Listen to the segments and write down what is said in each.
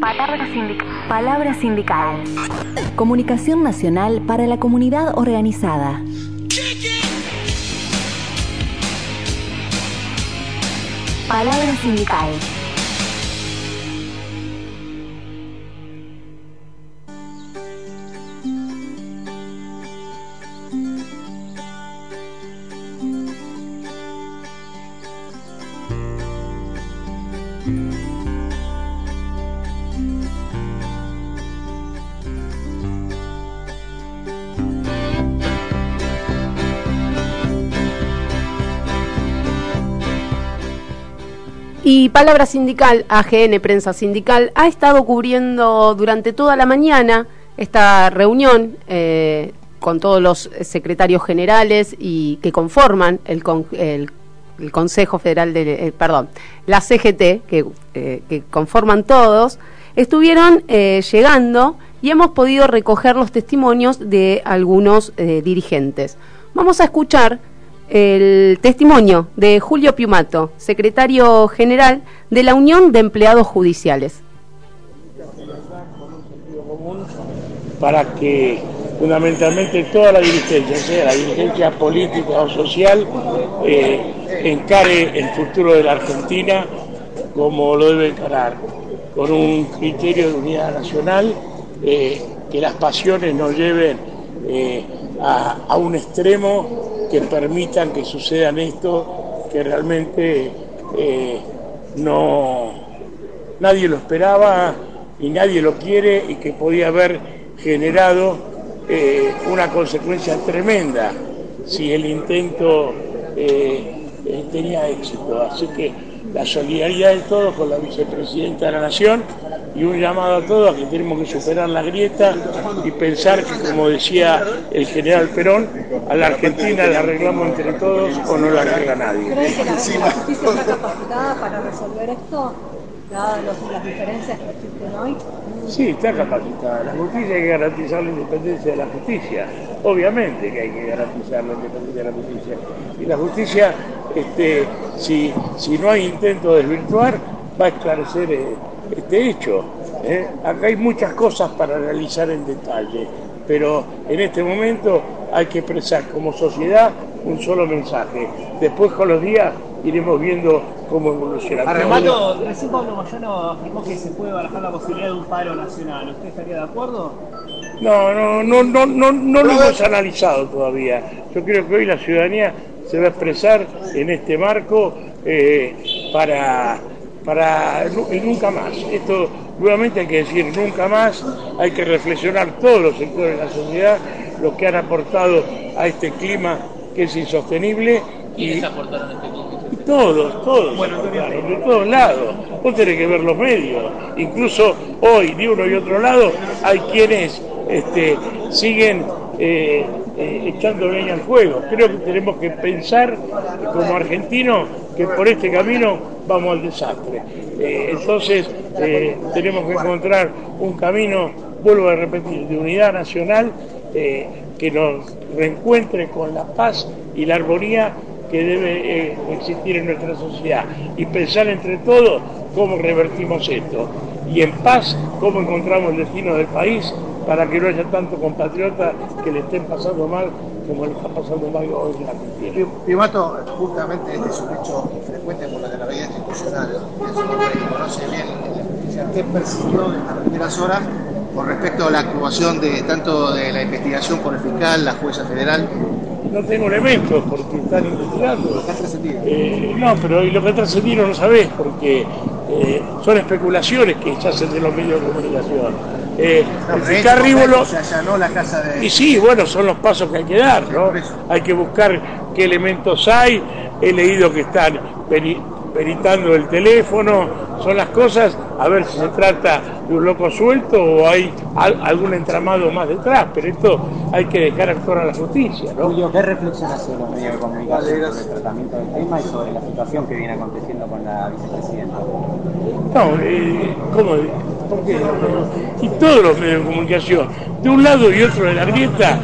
Palabra sindical. Comunicación nacional para la comunidad organizada. Palabra sindical. Y Palabra Sindical, AGN Prensa Sindical, ha estado cubriendo durante toda la mañana esta reunión con todos los secretarios generales y que conforman el Consejo Federal de, la CGT, que conforman todos, estuvieron llegando y hemos podido recoger los testimonios de algunos dirigentes. Vamos a escuchar el testimonio de Julio Piumato, secretario general de la Unión de Empleados Judiciales. Para que fundamentalmente toda la dirigencia, sea la dirigencia política o social, encare el futuro de la Argentina como lo debe encarar, con un criterio de unidad nacional, que las pasiones nos lleven a un extremo que permitan que sucedan esto que realmente nadie lo esperaba y nadie lo quiere, y que podía haber generado una consecuencia tremenda si el intento tenía éxito. Así que la solidaridad de todos con la vicepresidenta de la Nación, y un llamado a todos a que tenemos que superar la grieta y pensar que, como decía el general Perón, a la Argentina la arreglamos entre todos o no la arregla nadie. ¿Cree que la justicia está capacitada para resolver esto, dadas las diferencias que existen hoy? Sí, está capacitada. La justicia hay que garantizar la independencia de la justicia. Obviamente que hay que garantizar la independencia de la justicia. Y la justicia, si no hay intento de desvirtuar, va a esclarecer este hecho. Acá hay muchas cosas para analizar en detalle, pero en este momento hay que expresar como sociedad un solo mensaje. Después, con los días, iremos viendo cómo evoluciona. Arremato, recién Pablo Moyano afirmó que se puede barajar la posibilidad de un paro nacional. ¿Usted estaría de acuerdo? No lo hemos analizado todavía. Yo creo que hoy la ciudadanía se va a expresar en este marco y nunca más. Esto nuevamente hay que decir nunca más. Hay que reflexionar todos los sectores de la sociedad lo que han aportado a este clima que es insostenible. ¿Quiénes aportaron a este clima? Todos, bueno, de todos lados. Vos tenés que ver los medios. Incluso hoy, de uno y otro lado, hay quienes siguen echando leña al fuego. Creo que tenemos que pensar como argentinos que por este camino vamos al desastre. Entonces tenemos que encontrar un camino, vuelvo a repetir, de unidad nacional, que nos reencuentre con la paz y la armonía que debe existir en nuestra sociedad, y pensar entre todos cómo revertimos esto, y en paz cómo encontramos el destino del país para que no haya tantos compatriotas que le estén pasando mal como le está pasando mal hoy en la Argentina. Piumato, justamente este es un hecho frecuente por la gravedad institucional. Es un hombre que conoce bien la justicia. ¿Qué percibió en las primeras horas con respecto a la actuación tanto de la investigación por el fiscal, la jueza federal? No tengo elementos porque están investigando. ¿Lo que ha trascendido? No, pero lo que ha trascendido no sabés, porque son especulaciones que se hacen de los medios de comunicación. El fiscal Rívolo se allanó la casa de... Y sí, bueno, son los pasos que hay que dar, ¿no? Hay que buscar qué elementos hay. He leído que están peritando el teléfono. Son las cosas, a ver si se trata de un loco suelto o hay algún entramado más detrás, pero esto hay que dejar actuar a la justicia, ¿no? Julio, ¿qué reflexión hacen los medios de comunicación sobre el tratamiento del tema y sobre la situación que viene aconteciendo con la vicepresidenta? No, ¿cómo? ¿Por qué? Y todos los medios de comunicación, de un lado y otro de la grieta,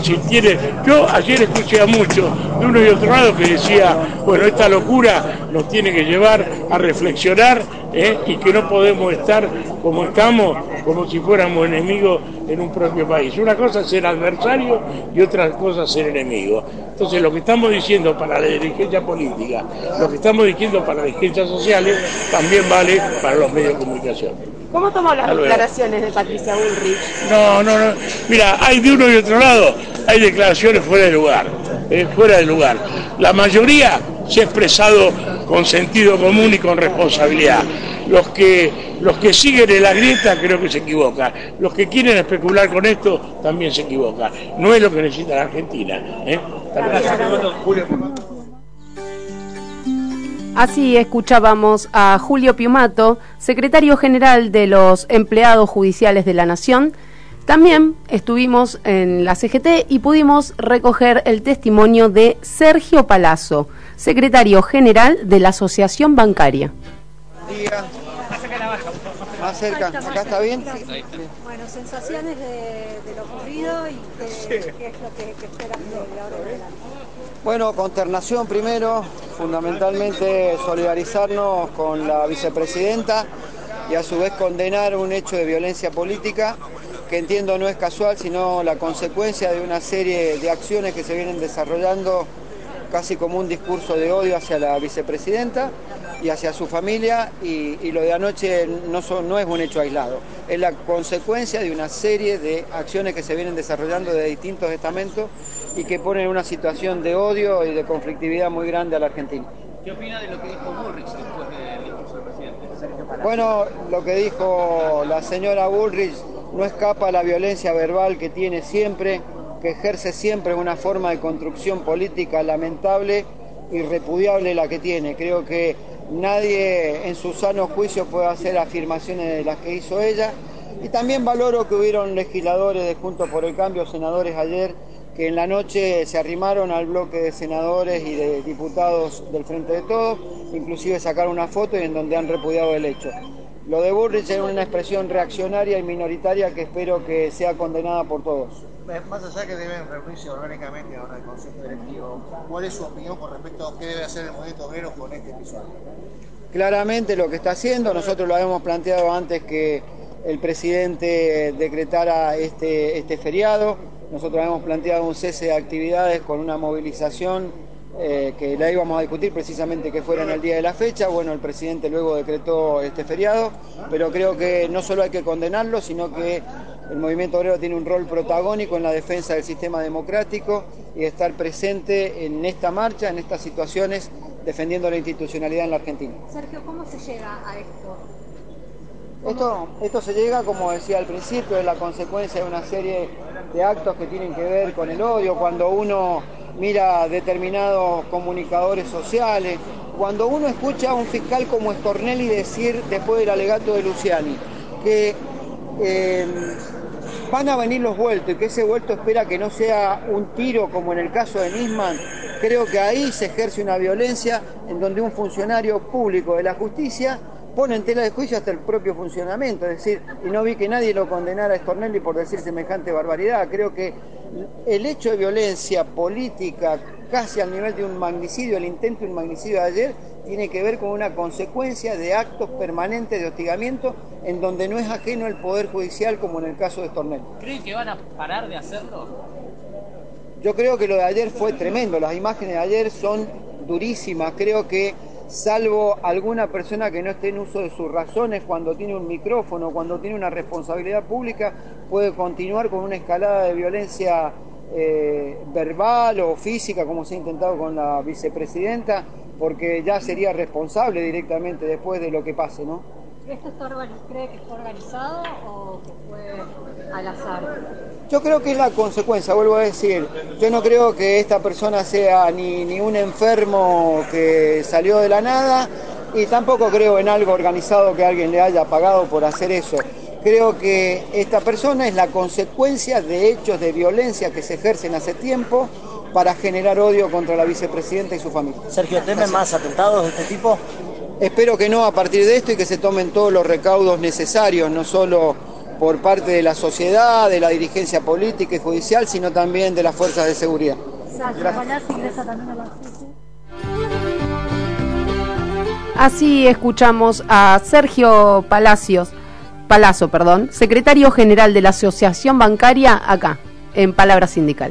yo ayer escuché a muchos, de uno y otro lado, que decía, bueno, esta locura nos tiene que llevar a reflexionar y que no podemos estar como estamos, como si fuéramos enemigos en un propio país. Una cosa es ser adversario y otra cosa es ser enemigo. Entonces lo que estamos diciendo para la dirigencia política, lo que estamos diciendo para las dirigencias sociales, también vale para los medios de comunicación. ¿Cómo tomó las declaraciones de Patricia Bullrich? No. Mira, hay de uno y otro lado, hay declaraciones fuera de lugar, fuera de lugar. La mayoría se ha expresado con sentido común y con responsabilidad. Los que siguen en la grieta creo que se equivocan. Los que quieren especular con esto también se equivocan. No es lo que necesita la Argentina. Así escuchábamos a Julio Piumato, secretario general de los Empleados Judiciales de la Nación. También estuvimos en la CGT y pudimos recoger el testimonio de Sergio Palazzo, secretario general de la Asociación Bancaria. Más cerca, ¿acá está bien? Bueno, sensaciones de lo ocurrido y qué es lo que esperan de ahora en adelante. Bueno, consternación primero, fundamentalmente solidarizarnos con la vicepresidenta y a su vez condenar un hecho de violencia política que entiendo no es casual, sino la consecuencia de una serie de acciones que se vienen desarrollando casi como un discurso de odio hacia la vicepresidenta y hacia su familia, y lo de anoche no es un hecho aislado, es la consecuencia de una serie de acciones que se vienen desarrollando de distintos estamentos y que ponen en una situación de odio y de conflictividad muy grande a la Argentina. ¿Qué opina de lo que dijo Bullrich después del discurso del presidente? Bueno, lo que dijo la señora Bullrich no escapa a la violencia verbal que tiene siempre, que ejerce siempre una forma de construcción política lamentable y repudiable la que tiene. Creo que nadie en su sano juicio puede hacer afirmaciones de las que hizo ella, y también valoro que hubieron legisladores de Juntos por el Cambio, senadores ayer, que en la noche se arrimaron al bloque de senadores y de diputados del Frente de Todos, inclusive sacaron una foto y en donde han repudiado el hecho. Lo de Bullrich es una expresión reaccionaria y minoritaria que espero que sea condenada por todos. Más allá que deben reunirse orgánicamente ahora el Consejo Directivo, ¿cuál es su opinión con respecto a qué debe hacer el movimiento obrero con este episodio? Claramente lo que está haciendo, nosotros lo habíamos planteado antes que el presidente decretara este feriado, nosotros habíamos planteado un cese de actividades con una movilización que la íbamos a discutir precisamente que fuera en el día de la fecha. Bueno, el presidente luego decretó este feriado, pero creo que no solo hay que condenarlo, sino que el movimiento obrero tiene un rol protagónico en la defensa del sistema democrático y estar presente en esta marcha, en estas situaciones, defendiendo la institucionalidad en la Argentina. Sergio, ¿cómo se llega a esto? Esto se llega, como decía al principio, es la consecuencia de una serie de actos que tienen que ver con el odio. Cuando uno mira determinados comunicadores sociales, cuando uno escucha a un fiscal como Stornelli decir después del alegato de Luciani que van a venir los vueltos y que ese vuelto espera que no sea un tiro como en el caso de Nisman, creo que ahí se ejerce una violencia en donde un funcionario público de la justicia pone en tela de juicio hasta el propio funcionamiento, es decir, y no vi que nadie lo condenara a Stornelli por decir semejante barbaridad. Creo que el hecho de violencia política casi al nivel de un magnicidio, el intento de un magnicidio de ayer, tiene que ver con una consecuencia de actos permanentes de hostigamiento en donde no es ajeno el Poder Judicial como en el caso de Stornelli. ¿Creen que van a parar de hacerlo? Yo creo que lo de ayer fue tremendo, las imágenes de ayer son durísimas, creo que salvo alguna persona que no esté en uso de sus razones cuando tiene un micrófono, cuando tiene una responsabilidad pública, puede continuar con una escalada de violencia verbal o física, como se ha intentado con la vicepresidenta, porque ya sería responsable directamente después de lo que pase, ¿no? ¿Cree que está organizado o que fue al azar? Yo creo que es la consecuencia, vuelvo a decir, yo no creo que esta persona sea ni un enfermo que salió de la nada, y tampoco creo en algo organizado que alguien le haya pagado por hacer eso. Creo que esta persona es la consecuencia de hechos de violencia que se ejercen hace tiempo para generar odio contra la vicepresidenta y su familia. Sergio, ¿temen más atentados de este tipo? Espero que no a partir de esto y que se tomen todos los recaudos necesarios, no solo por parte de la sociedad, de la dirigencia política y judicial, sino también de las fuerzas de seguridad. Gracias. Así escuchamos a Sergio Palazzo, secretario general de la Asociación Bancaria, acá, en Palabra Sindical.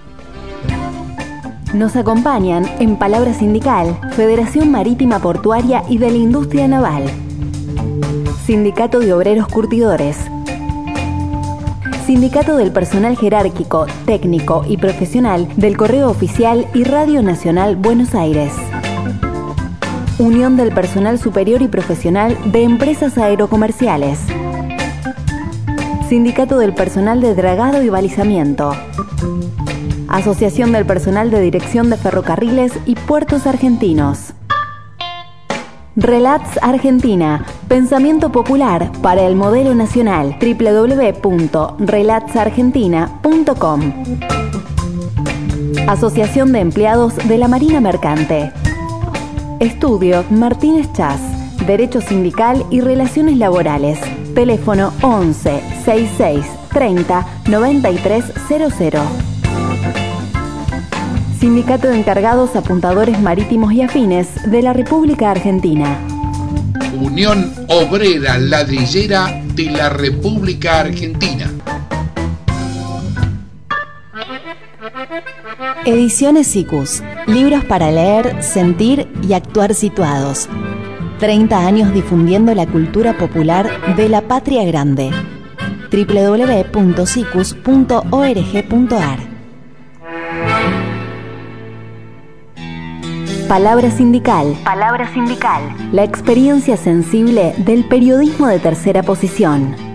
Nos acompañan en Palabra Sindical, Federación Marítima Portuaria y de la Industria Naval, Sindicato de Obreros Curtidores, Sindicato del Personal Jerárquico, Técnico y Profesional del Correo Oficial y Radio Nacional Buenos Aires, Unión del Personal Superior y Profesional de Empresas Aerocomerciales, Sindicato del Personal de Dragado y Balizamiento, Asociación del Personal de Dirección de Ferrocarriles y Puertos Argentinos. Relats Argentina, pensamiento popular para el modelo nacional. www.relatsargentina.com. Asociación de Empleados de la Marina Mercante. Estudio Martínez Chas, Derecho Sindical y Relaciones Laborales. Teléfono 11 66 30 9300. Sindicato de Encargados Apuntadores Marítimos y Afines de la República Argentina. Unión Obrera Ladrillera de la República Argentina. Ediciones SICUS. Libros para leer, sentir y actuar situados. 30 años difundiendo la cultura popular de la patria grande. www.sicus.org.ar. Palabra Sindical. Palabra Sindical. La experiencia sensible del periodismo de tercera posición.